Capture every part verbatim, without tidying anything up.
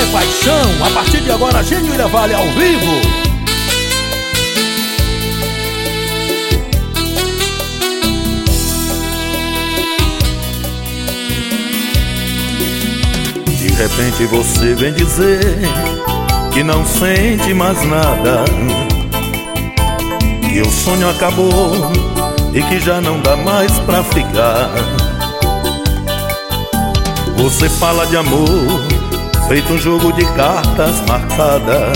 paixão. A partir de agora, Gênio Ilha Vale ao vivo. De repente você vem dizer que não sente mais nada, que o sonho acabou e que já não dá mais pra ficar. Você fala de amor, feito um jogo de cartas marcadas,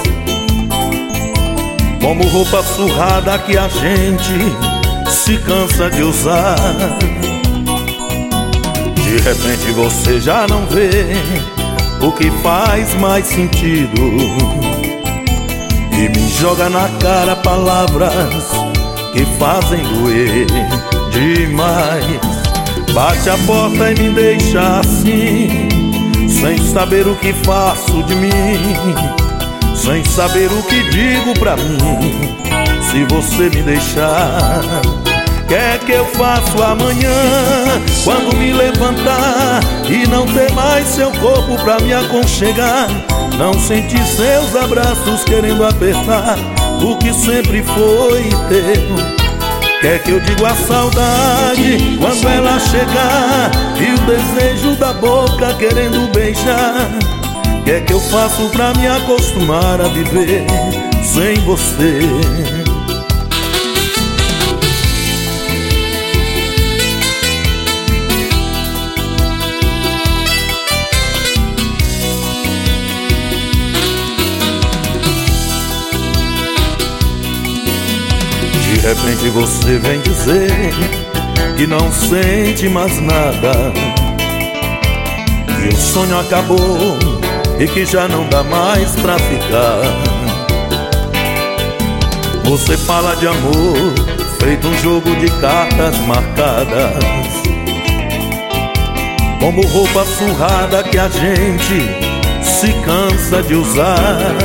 como roupa surrada que a gente se cansa de usar. De repente você já não vê o que faz mais sentido e me joga na cara palavras que fazem doer demais. Bate a porta e me deixa assim, sem saber o que faço de mim, sem saber o que digo pra mim. Se você me deixar, quer que eu faço amanhã, quando me levantar e não ter mais seu corpo pra me aconchegar, não sentir seus abraços querendo apertar o que sempre foi teu? Quer que eu diga a saudade quando ela chegar e o desejo da boca querendo beijar? Quer que eu faço pra me acostumar a viver sem você? De repente você vem dizer que não sente mais nada, que o sonho acabou e que já não dá mais pra ficar. Você fala de amor, feito um jogo de cartas marcadas, como roupa surrada que a gente se cansa de usar.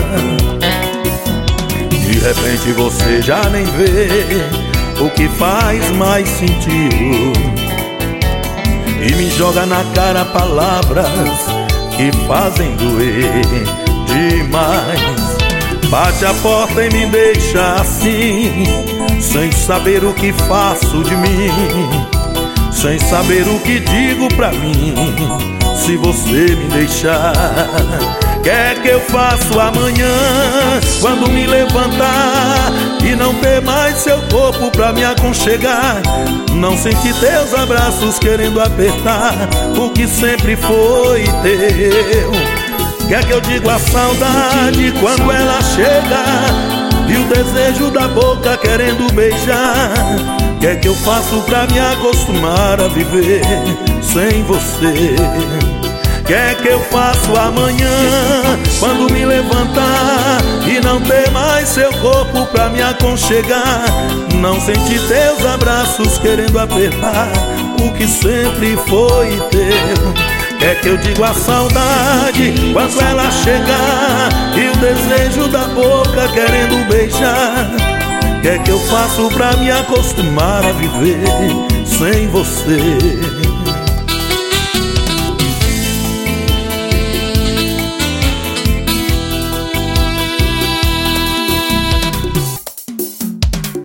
De repente você já nem vê o que faz mais sentido e me joga na cara palavras que fazem doer demais. Bate a porta e me deixa assim, sem saber o que faço de mim, sem saber o que digo pra mim. Se você me deixar, quer que eu faço amanhã, quando me levantar e não ter mais seu corpo pra me aconchegar, não sentir teus abraços querendo apertar o que sempre foi teu? Quer que eu diga a saudade quando ela chegar e o desejo da boca querendo beijar? Quer que eu faço pra me acostumar a viver sem você? Quer que eu faço amanhã, quando me levantar e não ter mais seu corpo pra me aconchegar, não sentir teus abraços querendo apertar o que sempre foi teu? Quer que eu diga a saudade quando ela chegar e o desejo da boca querendo beijar? Quer que eu faço pra me acostumar a viver sem você?